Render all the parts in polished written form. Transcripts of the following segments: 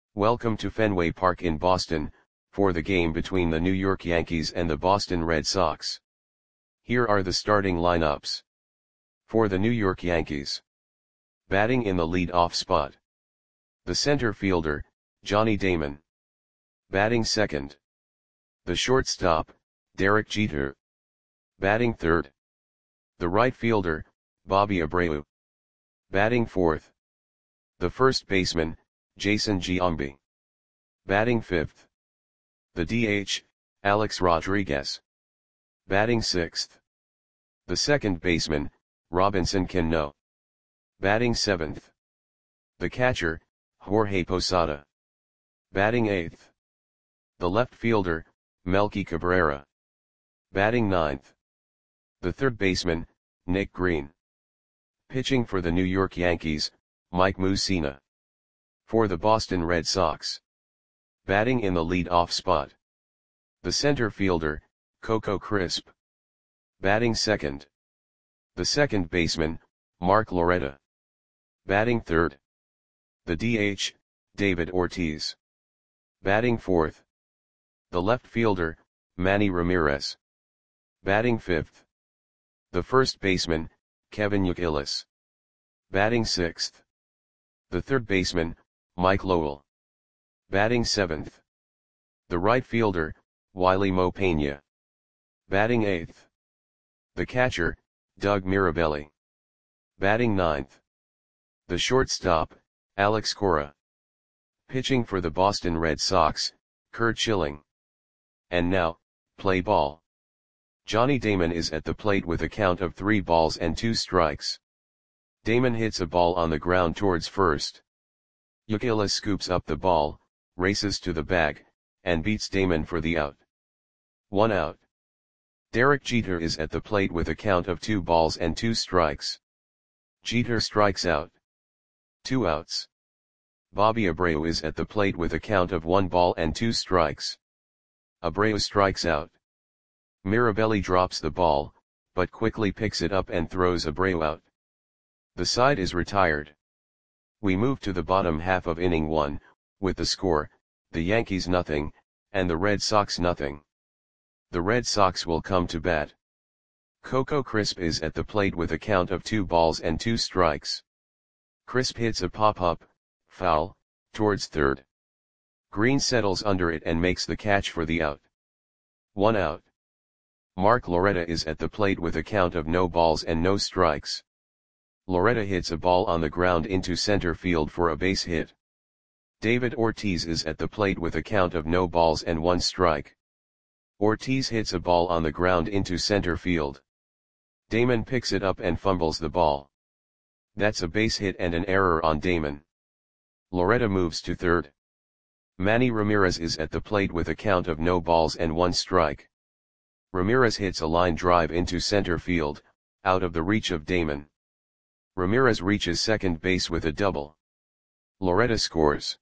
Welcome to Fenway Park in Boston, for the game between the New York Yankees and the Boston Red Sox. Here are the starting lineups. For the New York Yankees. Batting in the lead-off spot. The center fielder, Johnny Damon. Batting second. The shortstop, Derek Jeter. Batting third. The right fielder, Bobby Abreu. Batting fourth. The first baseman, Jason Giambi. Batting fifth. The DH, Alex Rodriguez. Batting sixth. The second baseman, Robinson Cano. Batting seventh. The catcher, Jorge Posada. Batting eighth. The left fielder, Melky Cabrera. Batting ninth. The third baseman, Nick Green. Pitching for the New York Yankees, Mike Mussina. For the Boston Red Sox. Batting in the lead-off spot. The center fielder, Coco Crisp. Batting second. The second baseman, Mark Loretta. Batting third. The DH, David Ortiz. Batting fourth. The left fielder, Manny Ramirez. Batting fifth. The first baseman, Kevin Youkilis. Batting sixth. The third baseman, Mike Lowell. Batting seventh. The right fielder, Wiley Mo Pena. Batting eighth. The catcher, Doug Mirabelli. Batting ninth. The shortstop, Alex Cora. Pitching for the Boston Red Sox, Curt Schilling. And now, play ball. Johnny Damon is at the plate with a count of 3 balls and 2 strikes. Damon hits a ball on the ground towards first. Youkilis scoops up the ball, races to the bag, and beats Damon for the out. 1 out. Derek Jeter is at the plate with a count of 2 balls and 2 strikes. Jeter strikes out. 2 outs. Bobby Abreu is at the plate with a count of 1 ball and 2 strikes. Abreu strikes out. Mirabelli drops the ball, but quickly picks it up and throws Abreu out. The side is retired. We move to the bottom half of inning 1, with the score, the Yankees nothing, and the Red Sox nothing. The Red Sox will come to bat. Coco Crisp is at the plate with a count of 2 balls and 2 strikes. Crisp hits a pop-up, foul, towards third. Green settles under it and makes the catch for the out. 1 out. Mark Loretta is at the plate with a count of no balls and no strikes. Loretta hits a ball on the ground into center field for a base hit. David Ortiz is at the plate with a count of no balls and 1 strike. Ortiz hits a ball on the ground into center field. Damon picks it up and fumbles the ball. That's a base hit and an error on Damon. Loretta moves to third. Manny Ramirez is at the plate with a count of no balls and 1 strike. Ramirez hits a line drive into center field, out of the reach of Damon. Ramirez reaches second base with a double. Loretta scores.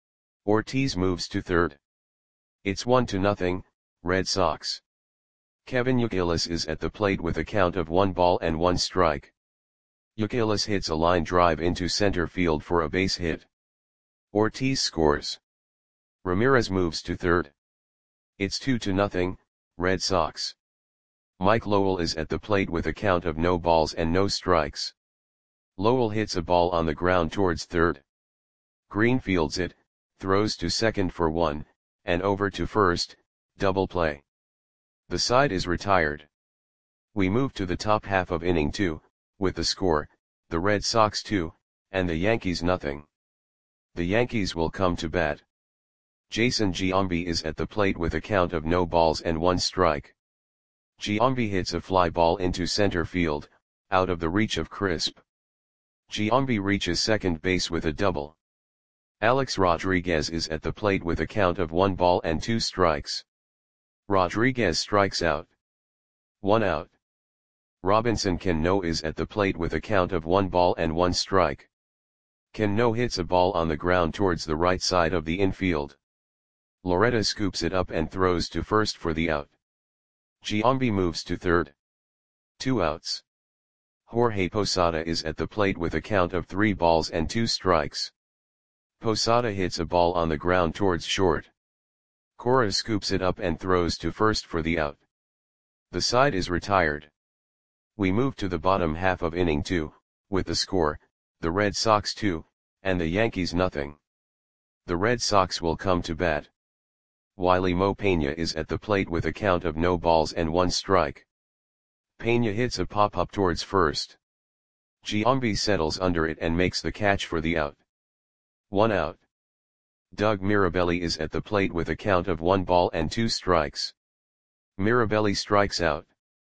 Ortiz moves to third. It's 1-0, Red Sox. Kevin Youkilis is at the plate with a count of 1 ball and 1 strike. Youkilis hits a line drive into center field for a base hit. Ortiz scores. Ramirez moves to third. It's 2-0, Red Sox. Mike Lowell is at the plate with a count of no balls and no strikes. Lowell hits a ball on the ground towards third. Green fields it, throws to second for 1, and over to first, double play. The side is retired. We move to the top half of inning 2, with the score, the Red Sox 2, and the Yankees nothing. The Yankees will come to bat. Jason Giambi is at the plate with a count of no balls and 1 strike. Giambi hits a fly ball into center field, out of the reach of Crisp. Giambi reaches second base with a double. Alex Rodriguez is at the plate with a count of 1 ball and 2 strikes. Rodriguez strikes out. 1 out. Robinson Cano is at the plate with a count of 1 ball and 1 strike. Cano hits a ball on the ground towards the right side of the infield. Loretta scoops it up and throws to first for the out. Giambi moves to third. 2 outs. Jorge Posada is at the plate with a count of 3 balls and 2 strikes. Posada hits a ball on the ground towards short. Cora scoops it up and throws to first for the out. The side is retired. We move to the bottom half of inning 2, with the score, the Red Sox 2, and the Yankees nothing. The Red Sox will come to bat. Wiley Mo Peña is at the plate with a count of no balls and 1 strike. Peña hits a pop-up towards first. Giambi settles under it and makes the catch for the out. 1 out. Doug Mirabelli is at the plate with a count of 1 ball and 2 strikes. Mirabelli strikes out.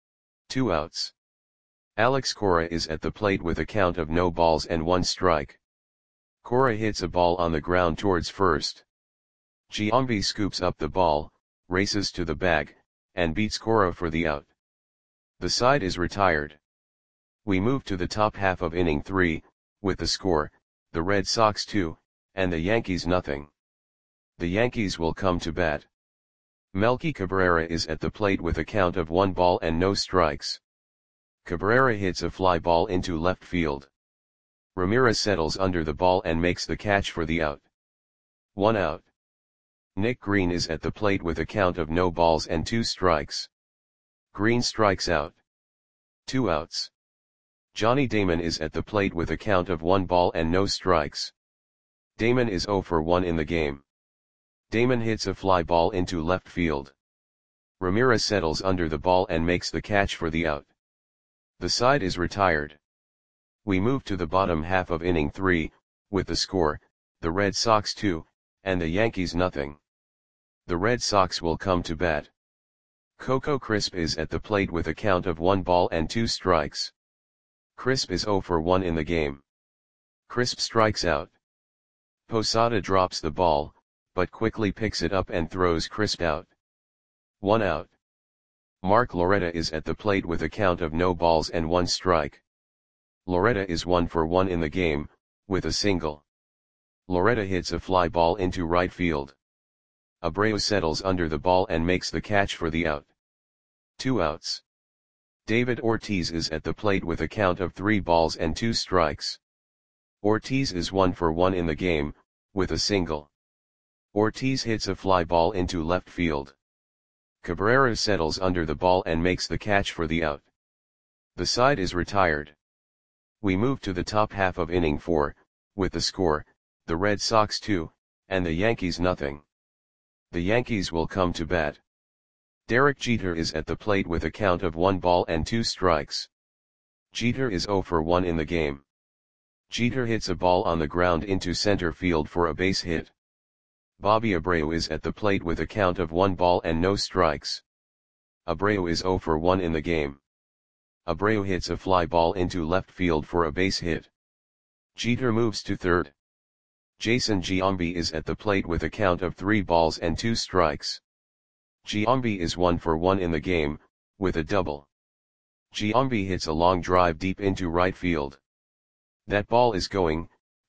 2 outs. Alex Cora is at the plate with a count of no balls and 1 strike. Cora hits a ball on the ground towards first. Giambi scoops up the ball, races to the bag, and beats Cora for the out. The side is retired. We move to the top half of inning 3, with the score, the Red Sox 2, and the Yankees nothing. The Yankees will come to bat. Melky Cabrera is at the plate with a count of 1 ball and no strikes. Cabrera hits a fly ball into left field. Ramirez settles under the ball and makes the catch for the out. 1 out. Nick Green is at the plate with a count of no balls and 2 strikes. Green strikes out. 2 outs. Johnny Damon is at the plate with a count of 1 ball and no strikes. Damon is 0 for 1 in the game. Damon hits a fly ball into left field. Ramirez settles under the ball and makes the catch for the out. The side is retired. We move to the bottom half of inning 3, with the score, the Red Sox 2, and the Yankees nothing. The Red Sox will come to bat. Coco Crisp is at the plate with a count of 1 ball and 2 strikes. Crisp is 0 for 1 in the game. Crisp strikes out. Posada drops the ball, but quickly picks it up and throws Crisp out. 1 out. Mark Loretta is at the plate with a count of no balls and 1 strike. Loretta is 1 for 1 in the game, with a single. Loretta hits a fly ball into right field. Abreu settles under the ball and makes the catch for the out. 2 outs. David Ortiz is at the plate with a count of 3 balls and 2 strikes. Ortiz is 1 for 1 in the game, with a single. Ortiz hits a fly ball into left field. Cabrera settles under the ball and makes the catch for the out. The side is retired. We move to the top half of inning 4, with the score, the Red Sox 2, and the Yankees nothing. The Yankees will come to bat. Derek Jeter is at the plate with a count of 1 ball and 2 strikes. Jeter is 0 for 1 in the game. Jeter hits a ball on the ground into center field for a base hit. Bobby Abreu is at the plate with a count of 1 ball and no strikes. Abreu is 0 for 1 in the game. Abreu hits a fly ball into left field for a base hit. Jeter moves to third. Jason Giambi is at the plate with a count of 3 balls and 2 strikes. Giambi is 1 for 1 in the game, with a double. Giambi hits a long drive deep into right field. That ball is gone.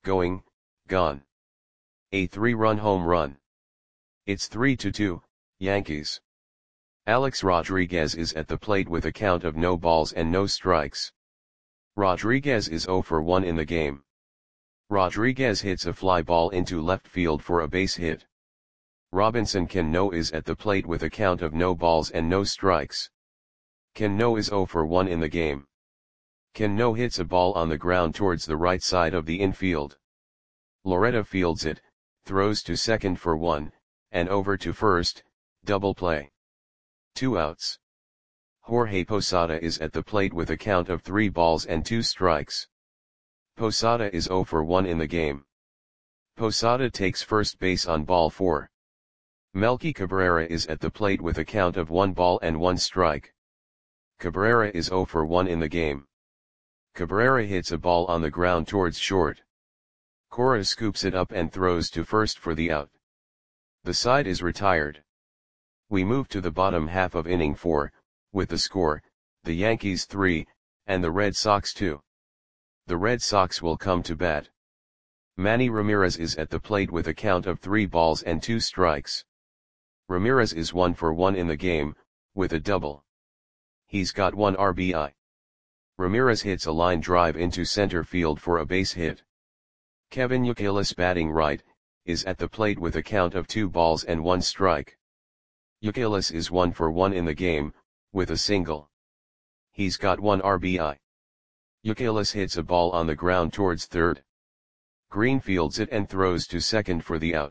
A 3-run home run. It's 3-2, Yankees. Alex Rodriguez is at the plate with a count of no balls and no strikes. Rodriguez is 0 for 1 in the game. Rodriguez hits a fly ball into left field for a base hit. Robinson Cano is at the plate with a count of no balls and no strikes. Cano is 0 for 1 in the game. Cano hits a ball on the ground towards the right side of the infield. Loretta fields it, throws to second for 1, and over to first, double play. 2 outs. Jorge Posada is at the plate with a count of 3 balls and 2 strikes. Posada is 0 for 1 in the game. Posada takes first base on ball 4. Melky Cabrera is at the plate with a count of 1 ball and 1 strike. Cabrera is 0 for 1 in the game. Cabrera hits a ball on the ground towards short. Cora scoops it up and throws to first for the out. The side is retired. We move to the bottom half of inning 4, with the score, the Yankees 3, and the Red Sox 2. The Red Sox will come to bat. Manny Ramirez is at the plate with a count of 3 balls and 2 strikes. Ramirez is 1 for 1 in the game, with a double. He's got 1 RBI. Ramirez hits a line drive into center field for a base hit. Kevin Youkilis batting right, is at the plate with a count of 2 balls and 1 strike. Youkilis is 1 for 1 in the game, with a single. He's got 1 RBI. Youkilis hits a ball on the ground towards third. Green fields it and throws to second for the out.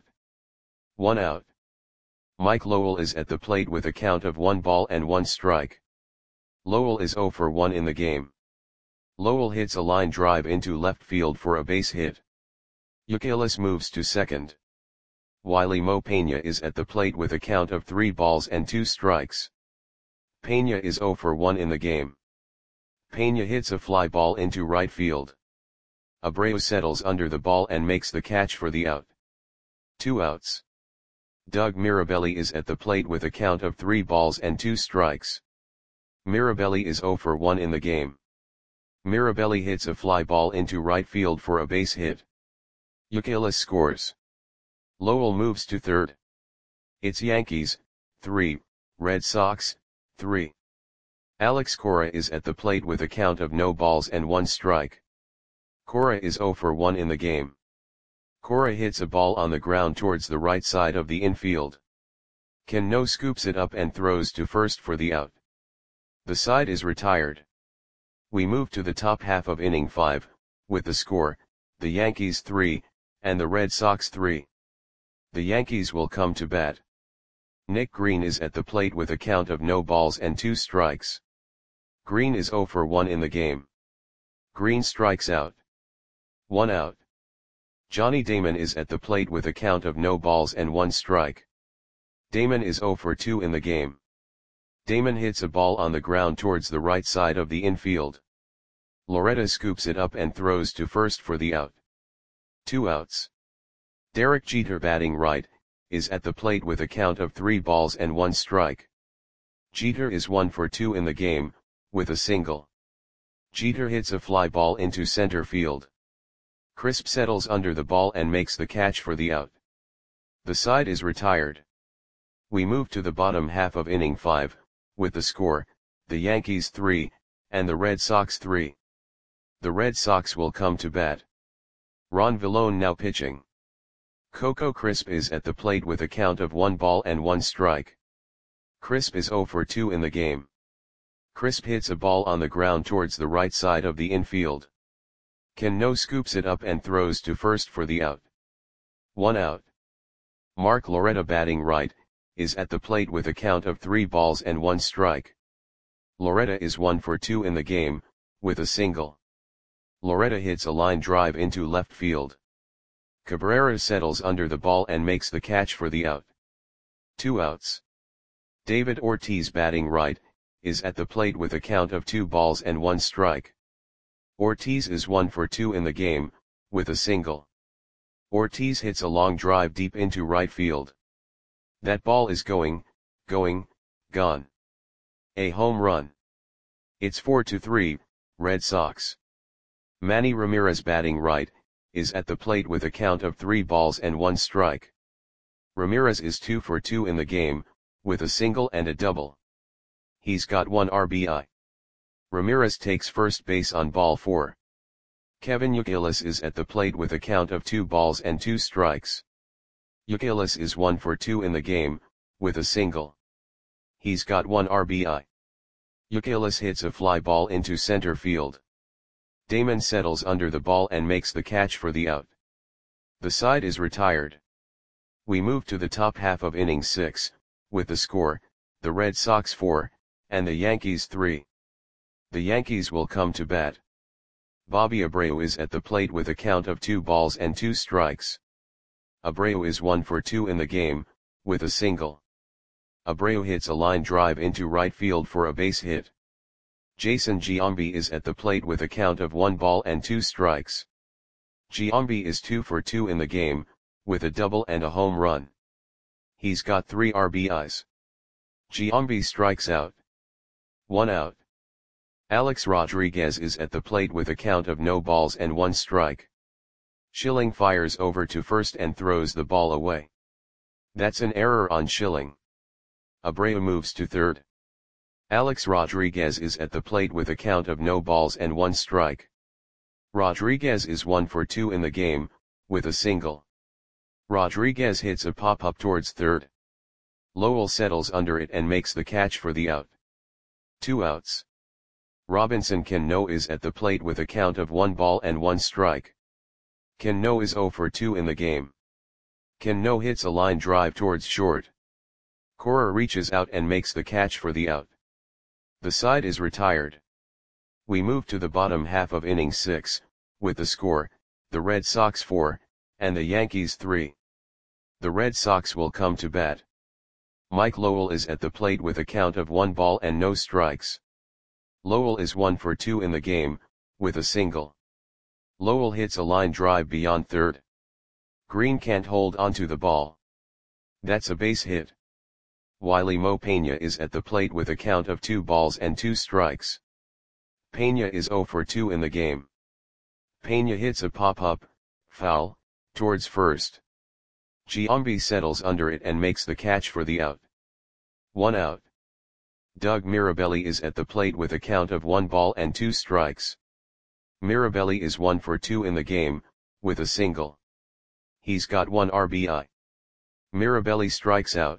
1 out. Mike Lowell is at the plate with a count of 1 ball and 1 strike. Lowell is 0 for 1 in the game. Lowell hits a line drive into left field for a base hit. Youkilis moves to second. Wiley Mo Peña is at the plate with a count of 3 balls and 2 strikes. Peña is 0 for 1 in the game. Peña hits a fly ball into right field. Abreu settles under the ball and makes the catch for the out. 2 outs. Doug Mirabelli is at the plate with a count of 3 balls and 2 strikes. Mirabelli is 0 for 1 in the game. Mirabelli hits a fly ball into right field for a base hit. Youkilis scores. Lowell moves to third. It's Yankees, 3, Red Sox, 3. Alex Cora is at the plate with a count of no balls and 1 strike. Cora is 0 for 1 in the game. Cora hits a ball on the ground towards the right side of the infield. Cano scoops it up and throws to first for the out. The side is retired. We move to the top half of inning 5, with the score, the Yankees 3, and the Red Sox 3. The Yankees will come to bat. Nick Green is at the plate with a count of no balls and 2 strikes. Green is 0 for 1 in the game. Green strikes out. 1 out. Johnny Damon is at the plate with a count of no balls and 1 strike. Damon is 0 for 2 in the game. Damon hits a ball on the ground towards the right side of the infield. Loretta scoops it up and throws to first for the out. 2 outs. Derek Jeter, batting right, is at the plate with a count of 3 balls and 1 strike. Jeter is 1 for 2 in the game, with a single. Jeter hits a fly ball into center field. Crisp settles under the ball and makes the catch for the out. The side is retired. We move to the bottom half of inning 5, with the score, the Yankees 3, and the Red Sox 3. The Red Sox will come to bat. Ron Villone now pitching. Coco Crisp is at the plate with a count of 1 ball and 1 strike. Crisp is 0 for 2 in the game. Crisp hits a ball on the ground towards the right side of the infield. Cano scoops it up and throws to first for the out. 1 out. Mark Loretta, batting right, is at the plate with a count of 3 balls and 1 strike. Loretta is 1 for 2 in the game, with a single. Loretta hits a line drive into left field. Cabrera settles under the ball and makes the catch for the out. 2 outs. David Ortiz, batting right, is at the plate with a count of 2 balls and 1 strike. Ortiz is 1 for 2 in the game, with a single. Ortiz hits a long drive deep into right field. That ball is going, gone. A home run. It's 4-3, Red Sox. Manny Ramirez, batting right, is at the plate with a count of 3 balls and 1 strike. Ramirez is 2 for 2 in the game, with a single and a double. He's got 1 RBI. Ramirez takes first base on ball 4. Kevin Youkilis is at the plate with a count of 2 balls and 2 strikes. Youkilis is 1 for 2 in the game, with a single. He's got 1 RBI. Youkilis hits a fly ball into center field. Damon settles under the ball and makes the catch for the out. The side is retired. We move to the top half of inning 6, with the score, the Red Sox 4, and the Yankees 3. The Yankees will come to bat. Bobby Abreu is at the plate with a count of 2 balls and 2 strikes. Abreu is 1 for 2 in the game, with a single. Abreu hits a line drive into right field for a base hit. Jason Giambi is at the plate with a count of 1 ball and 2 strikes. Giambi is 2 for 2 in the game, with a double and a home run. He's got 3 RBIs. Giambi strikes out. 1 out. Alex Rodriguez is at the plate with a count of no balls and 1 strike. Schilling fires over to first and throws the ball away. That's an error on Schilling. Abreu moves to third. Alex Rodriguez is at the plate with a count of no balls and 1 strike. Rodriguez is 1 for 2 in the game, with a single. Rodriguez hits a pop-up towards third. Lowell settles under it and makes the catch for the out. 2 outs. Robinson Cano is at the plate with a count of 1 ball and 1 strike. Cano is 0 for 2 in the game. Cano hits a line drive towards short. Cora reaches out and makes the catch for the out. The side is retired. We move to the bottom half of inning 6, with the score, the Red Sox 4, and the Yankees 3. The Red Sox will come to bat. Mike Lowell is at the plate with a count of 1 ball and no strikes. Lowell is 1 for 2 in the game, with a single. Lowell hits a line drive beyond third. Green can't hold onto the ball. That's a base hit. Wiley Mo Pena is at the plate with a count of 2 balls and 2 strikes. Pena is 0 for 2 in the game. Pena hits a pop-up, foul, towards first. Giambi settles under it and makes the catch for the out. 1 out. Doug Mirabelli is at the plate with a count of 1 ball and 2 strikes. Mirabelli is 1 for 2 in the game, with a single. He's got 1 RBI. Mirabelli strikes out.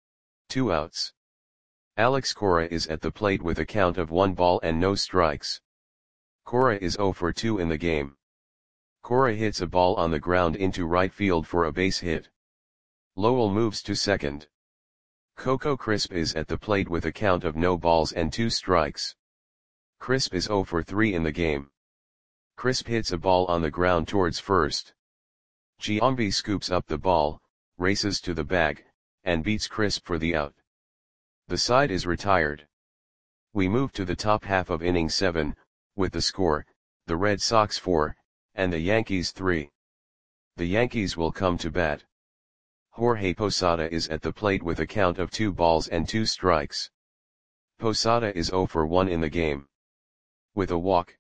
2 outs. Alex Cora is at the plate with a count of 1 ball and no strikes. Cora is 0 for 2 in the game. Cora hits a ball on the ground into right field for a base hit. Lowell moves to second. Coco Crisp is at the plate with a count of no balls and 2 strikes. Crisp is 0 for 3 in the game. Crisp hits a ball on the ground towards first. Giambi scoops up the ball, races to the bag, and beats Crisp for the out. The side is retired. We move to the top half of inning 7, with the score, the Red Sox 4, and the Yankees 3. The Yankees will come to bat. Jorge Posada is at the plate with a count of 2 balls and 2 strikes. Posada is 0 for 1 in the game. With a walk,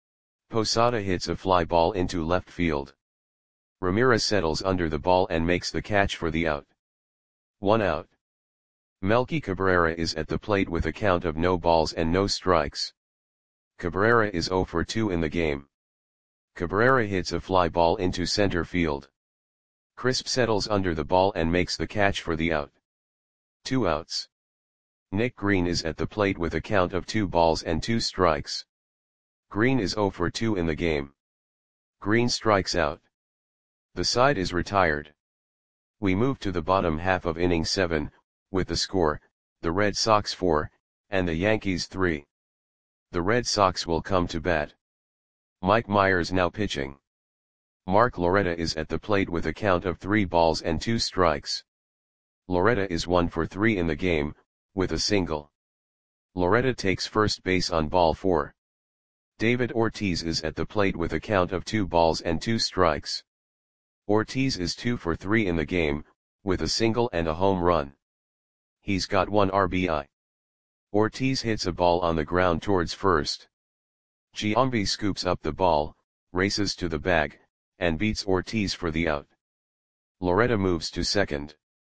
Posada hits a fly ball into left field. Ramirez settles under the ball and makes the catch for the out. 1 out. Melky Cabrera is at the plate with a count of no balls and no strikes. Cabrera is 0 for 2 in the game. Cabrera hits a fly ball into center field. Crisp settles under the ball and makes the catch for the out. 2 outs. Nick Green is at the plate with a count of 2 balls and 2 strikes. Green is 0 for 2 in the game. Green strikes out. The side is retired. We move to the bottom half of inning 7, with the score, the Red Sox 4, and the Yankees 3. The Red Sox will come to bat. Mike Myers now pitching. Mark Loretta is at the plate with a count of 3 balls and 2 strikes. Loretta is 1 for 3 in the game, with a single. Loretta takes first base on ball 4. David Ortiz is at the plate with a count of 2 balls and 2 strikes. Ortiz is 2 for 3 in the game, with a single and a home run. He's got 1 RBI. Ortiz hits a ball on the ground towards first. Giambi scoops up the ball, races to the bag, and beats Ortiz for the out. Loretta moves to second.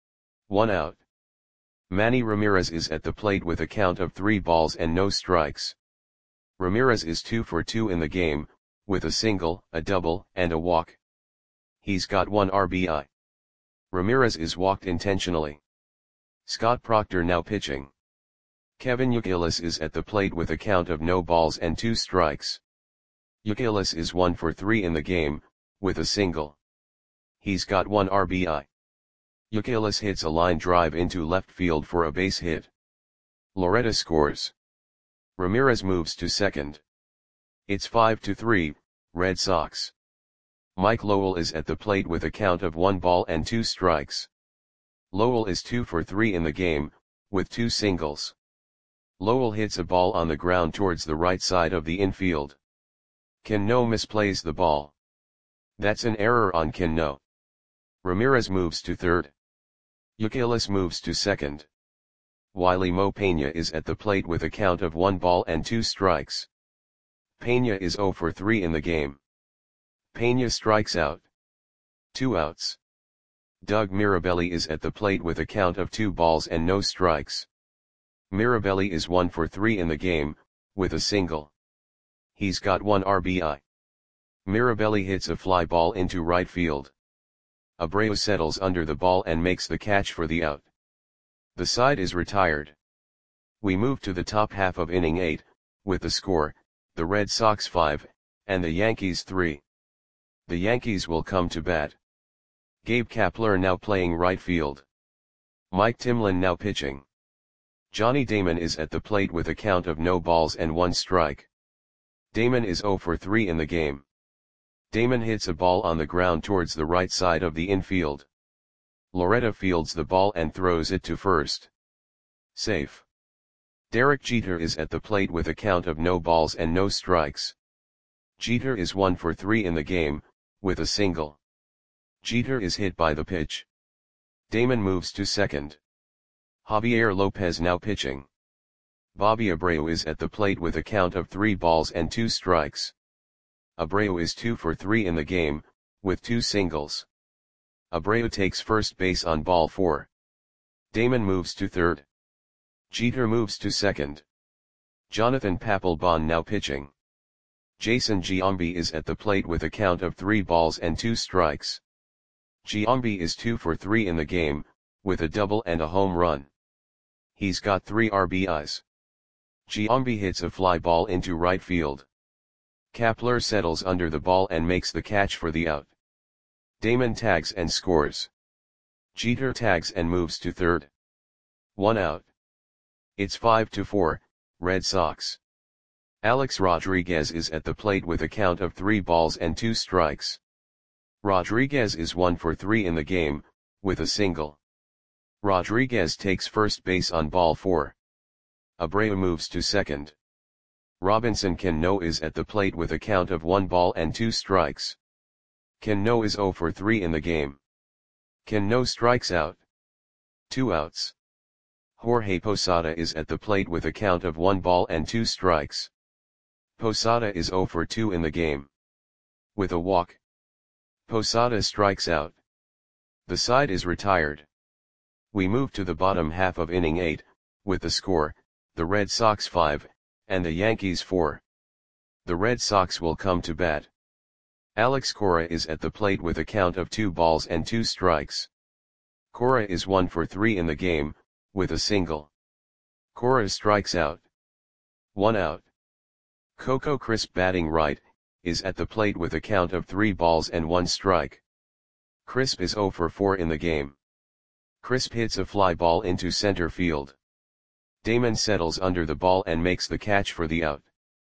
1 out. Manny Ramirez is at the plate with a count of 3 balls and no strikes. Ramirez is 2 for 2 in the game, with a single, a double, and a walk. He's got 1 RBI. Ramirez is walked intentionally. Scott Proctor now pitching. Kevin Youkilis is at the plate with a count of no balls and 2 strikes. Youkilis is 1 for 3 in the game, with a single. He's got 1 RBI. Youkilis hits a line drive into left field for a base hit. Loretta scores. Ramirez moves to second. It's 5-3, Red Sox. Mike Lowell is at the plate with a count of 1 ball and 2 strikes. Lowell is 2 for 3 in the game, with 2 singles. Lowell hits a ball on the ground towards the right side of the infield. Cano misplays the ball. That's an error on Cano. Ramirez moves to third. Youkilis moves to second. Wiley Mo Pena is at the plate with a count of 1 ball and 2 strikes. Pena is 0 for 3 in the game. Pena strikes out. 2 outs. Doug Mirabelli is at the plate with a count of 2 balls and no strikes. Mirabelli is 1 for 3 in the game, with a single. He's got 1 RBI. Mirabelli hits a fly ball into right field. Abreu settles under the ball and makes the catch for the out. The side is retired. We move to the top half of inning 8, with the score, the Red Sox 5, and the Yankees 3. The Yankees will come to bat. Gabe Kapler now playing right field. Mike Timlin now pitching. Johnny Damon is at the plate with a count of no balls and 1 strike. Damon is 0 for 3 in the game. Damon hits a ball on the ground towards the right side of the infield. Loretta fields the ball and throws it to first. Safe. Derek Jeter is at the plate with a count of no balls and no strikes. Jeter is 1 for 3 in the game, with a single. Jeter is hit by the pitch. Damon moves to second. Javier Lopez now pitching. Bobby Abreu is at the plate with a count of 3 balls and 2 strikes. Abreu is 2 for 3 in the game, with 2 singles. Abreu takes first base on ball 4. Damon moves to third. Jeter moves to second. Jonathan Papelbon now pitching. Jason Giambi is at the plate with a count of 3 balls and 2 strikes. Giambi is 2 for 3 in the game, with a double and a home run. He's got 3 RBIs. Giambi hits a fly ball into right field. Kapler settles under the ball and makes the catch for the out. Damon tags and scores. Jeter tags and moves to third. 1 out. It's 5-4, Red Sox. Alex Rodriguez is at the plate with a count of 3 balls and 2 strikes. Rodriguez is 1 for 3 in the game, with a single. Rodriguez takes first base on ball 4. Abreu moves to second. Robinson Cano is at the plate with a count of 1 ball and 2 strikes. Cano is 0 for 3 in the game. Cano strikes out. 2 outs. Jorge Posada is at the plate with a count of 1 ball and 2 strikes. Posada is 0 for 2 in the game. With a walk. Posada strikes out. The side is retired. We move to the bottom half of inning 8, with the score, the Red Sox 5, and the Yankees 4. The Red Sox will come to bat. Alex Cora is at the plate with a count of 2 balls and 2 strikes. Cora is 1 for 3 in the game, with a single. Cora strikes out. 1 out. Coco Crisp batting right, is at the plate with a count of 3 balls and 1 strike. Crisp is 0 for 4 in the game. Crisp hits a fly ball into center field. Damon settles under the ball and makes the catch for the out.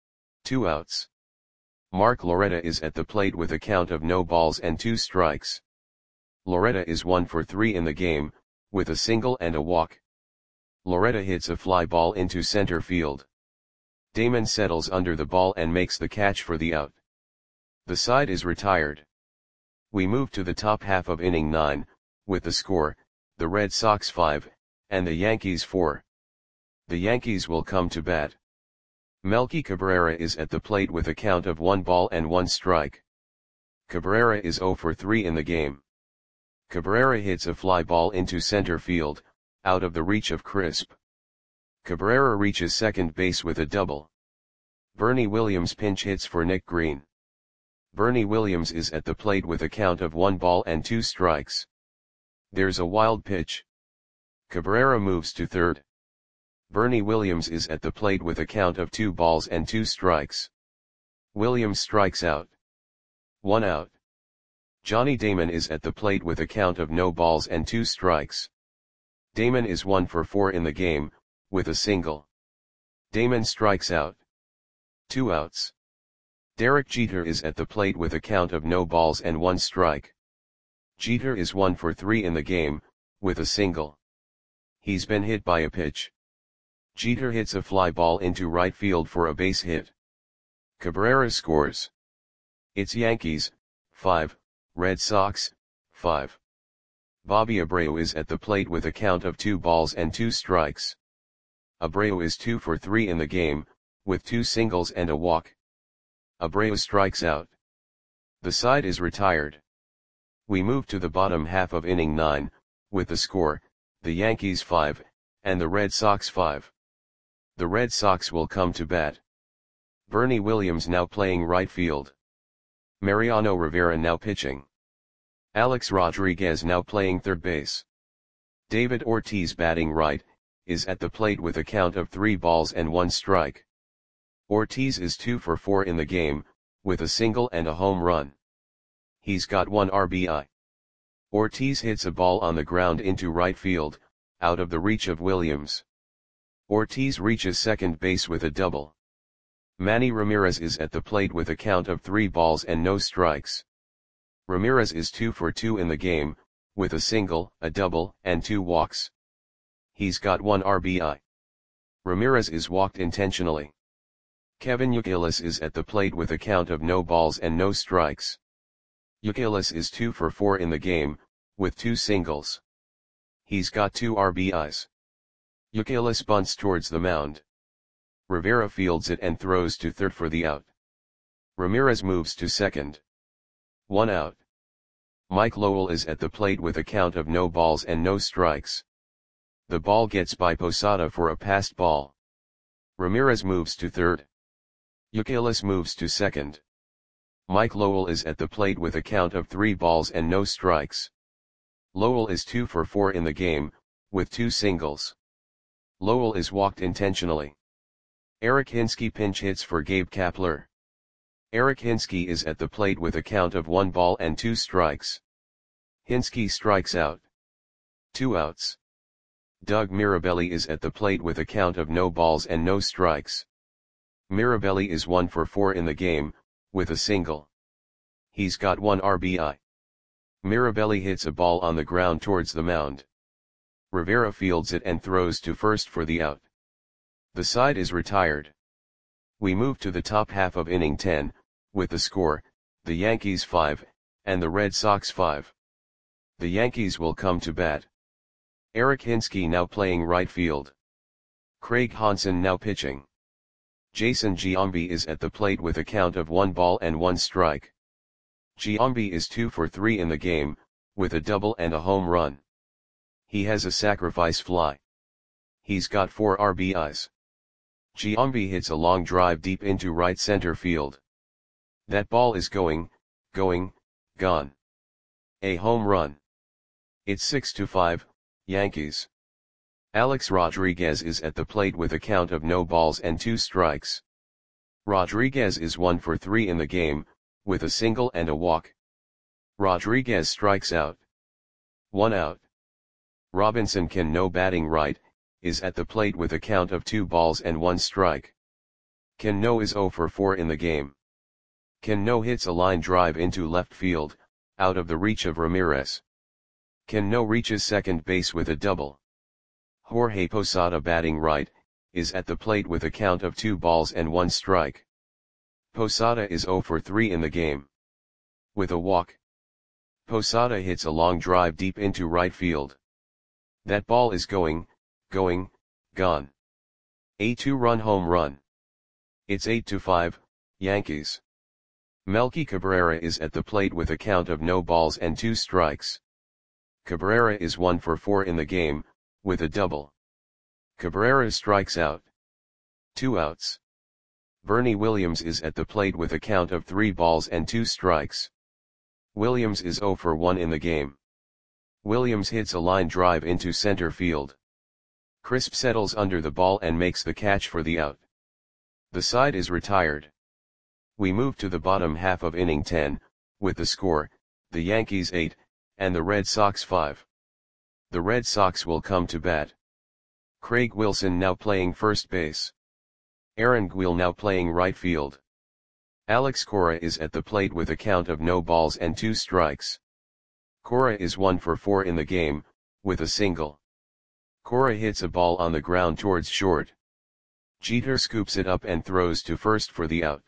2 outs. Mark Loretta is at the plate with a count of no balls and 2 strikes. Loretta is 1 for 3 in the game, with a single and a walk. Loretta hits a fly ball into center field. Damon settles under the ball and makes the catch for the out. The side is retired. We move to the top half of inning 9, with the score, the Red Sox 5, and the Yankees 4. The Yankees will come to bat. Melky Cabrera is at the plate with a count of 1 ball and 1 strike. Cabrera is 0 for 3 in the game. Cabrera hits a fly ball into center field, out of the reach of Crisp. Cabrera reaches second base with a double. Bernie Williams pinch hits for Nick Green. Bernie Williams is at the plate with a count of 1 ball and 2 strikes. There's a wild pitch. Cabrera moves to third. Bernie Williams is at the plate with a count of 2 balls and 2 strikes. Williams strikes out. 1 out. Johnny Damon is at the plate with a count of no balls and 2 strikes. Damon is 1 for 4 in the game, with a single. Damon strikes out. 2 outs. Derek Jeter is at the plate with a count of no balls and 1 strike. Jeter is 1 for 3 in the game, with a single. He's been hit by a pitch. Jeter hits a fly ball into right field for a base hit. Cabrera scores. It's Yankees, 5, Red Sox, 5. Bobby Abreu is at the plate with a count of 2 balls and 2 strikes. Abreu is 2 for 3 in the game, with 2 singles and a walk. Abreu strikes out. The side is retired. We move to the bottom half of inning 9, with the score, the Yankees 5, and the Red Sox 5. The Red Sox will come to bat. Bernie Williams now playing right field. Mariano Rivera now pitching. Alex Rodriguez now playing third base. David Ortiz batting right, is at the plate with a count of 3 balls and 1 strike. Ortiz is 2 for 4 in the game, with a single and a home run. He's got 1 RBI. Ortiz hits a ball on the ground into right field, out of the reach of Williams. Ortiz reaches second base with a double. Manny Ramirez is at the plate with a count of 3 balls and no strikes. Ramirez is 2 for 2 in the game, with a single, a double, and 2 walks. He's got 1 RBI. Ramirez is walked intentionally. Kevin Youkilis is at the plate with a count of no balls and no strikes. Youkilis is 2 for 4 in the game, with 2 singles. He's got 2 RBIs. Youkilis bunts towards the mound. Rivera fields it and throws to third for the out. Ramirez moves to second. 1 out. Mike Lowell is at the plate with a count of no balls and no strikes. The ball gets by Posada for a passed ball. Ramirez moves to third. Youkilis moves to second. Mike Lowell is at the plate with a count of 3 balls and no strikes. Lowell is 2 for 4 in the game, with 2 singles. Lowell is walked intentionally. Eric Hinske pinch hits for Gabe Kapler. Eric Hinske is at the plate with a count of 1 ball and 2 strikes. Hinske strikes out. 2 outs. Doug Mirabelli is at the plate with a count of no balls and no strikes. Mirabelli is 1 for 4 in the game, with a single. He's got 1 RBI. Mirabelli hits a ball on the ground towards the mound. Rivera fields it and throws to first for the out. The side is retired. We move to the top half of inning 10, with the score, the Yankees 5, and the Red Sox 5. The Yankees will come to bat. Eric Hinske now playing right field. Craig Hansen now pitching. Jason Giambi is at the plate with a count of 1 ball and 1 strike. Giambi is 2 for 3 in the game, with a double and a home run. He has a sacrifice fly. He's got 4 RBIs. Giambi hits a long drive deep into right center field. That ball is going, gone. A home run. It's 6-5, Yankees. Alex Rodriguez is at the plate with a count of no balls and 2 strikes. Rodriguez is 1 for 3 in the game, with a single and a walk. Rodriguez strikes out. 1 out. Robinson Cano batting right, is at the plate with a count of 2 balls and 1 strike. Cano is 0 for 4 in the game. Cano hits a line drive into left field, out of the reach of Ramirez. Cano reaches second base with a double. Jorge Posada batting right, is at the plate with a count of 2 balls and 1 strike. Posada is 0 for 3 in the game. With a walk. Posada hits a long drive deep into right field. That ball is going, gone. A 2-run home run. It's 8-5, Yankees. Melky Cabrera is at the plate with a count of no balls and 2 strikes. Cabrera is 1 for 4 in the game, with a double. Cabrera strikes out. 2 outs. Bernie Williams is at the plate with a count of 3 balls and 2 strikes. Williams is 0 for 1 in the game. Williams hits a line drive into center field. Crisp settles under the ball and makes the catch for the out. The side is retired. We move to the bottom half of inning 10, with the score, the Yankees 8, and the Red Sox 5. The Red Sox will come to bat. Craig Wilson now playing first base. Aaron Guil now playing right field. Alex Cora is at the plate with a count of no balls and 2 strikes. Cora is 1 for 4 in the game, with a single. Cora hits a ball on the ground towards short. Jeter scoops it up and throws to first for the out.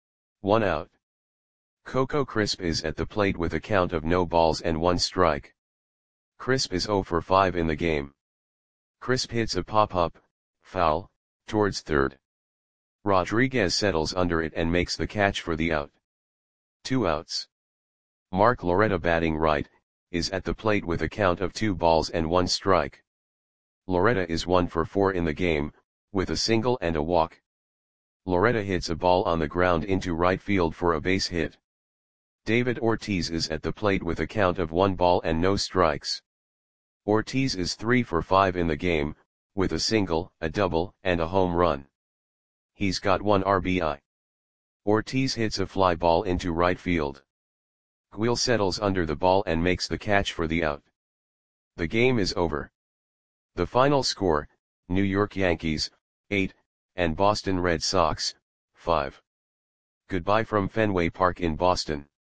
1 out. Coco Crisp is at the plate with a count of no balls and 1 strike. Crisp is 0 for 5 in the game. Crisp hits a pop-up, foul, towards third. Rodriguez settles under it and makes the catch for the out. 2 outs. Mark Loretta batting right, is at the plate with a count of 2 balls and 1 strike. Loretta is 1 for 4 in the game, with a single and a walk. Loretta hits a ball on the ground into right field for a base hit. David Ortiz is at the plate with a count of 1 ball and no strikes. Ortiz is 3 for 5 in the game, with a single, a double, and a home run. He's got 1 RBI. Ortiz hits a fly ball into right field. Gil settles under the ball and makes the catch for the out. The game is over. The final score, New York Yankees, 8, and Boston Red Sox, 5. Goodbye from Fenway Park in Boston.